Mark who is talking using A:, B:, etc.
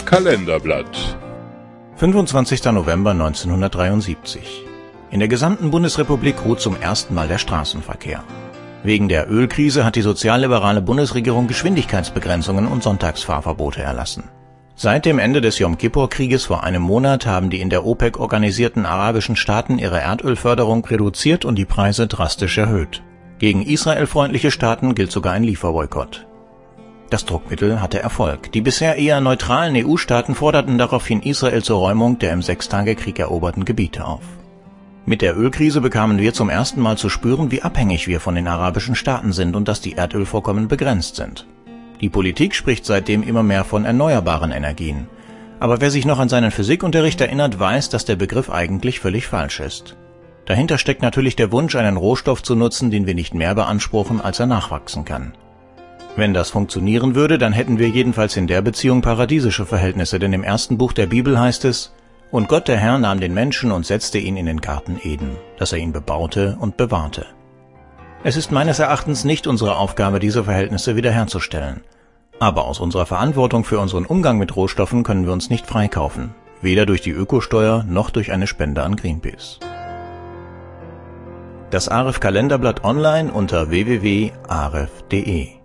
A: Kalenderblatt.
B: 25. November 1973. In der gesamten Bundesrepublik ruht zum ersten Mal der Straßenverkehr. Wegen der Ölkrise hat die sozialliberale Bundesregierung Geschwindigkeitsbegrenzungen und Sonntagsfahrverbote erlassen. Seit dem Ende des Jom-Kippur-Krieges vor einem Monat haben die in der OPEC organisierten arabischen Staaten ihre Erdölförderung reduziert und die Preise drastisch erhöht. Gegen israelfreundliche Staaten gilt sogar ein Lieferboykott. Das Druckmittel hatte Erfolg. Die bisher eher neutralen EU-Staaten forderten daraufhin Israel zur Räumung der im Sechstagekrieg eroberten Gebiete auf. Mit der Ölkrise bekamen wir zum ersten Mal zu spüren, wie abhängig wir von den arabischen Staaten sind und dass die Erdölvorkommen begrenzt sind. Die Politik spricht seitdem immer mehr von erneuerbaren Energien. Aber wer sich noch an seinen Physikunterricht erinnert, weiß, dass der Begriff eigentlich völlig falsch ist. Dahinter steckt natürlich der Wunsch, einen Rohstoff zu nutzen, den wir nicht mehr beanspruchen, als er nachwachsen kann. Wenn das funktionieren würde, dann hätten wir jedenfalls in der Beziehung paradiesische Verhältnisse, denn im ersten Buch der Bibel heißt es: Und Gott der Herr nahm den Menschen und setzte ihn in den Garten Eden, dass er ihn bebaute und bewahrte. Es ist meines Erachtens nicht unsere Aufgabe, diese Verhältnisse wiederherzustellen. Aber aus unserer Verantwortung für unseren Umgang mit Rohstoffen können wir uns nicht freikaufen, weder durch die Ökosteuer noch durch eine Spende an Greenpeace. Das AREF Kalenderblatt online unter www.aref.de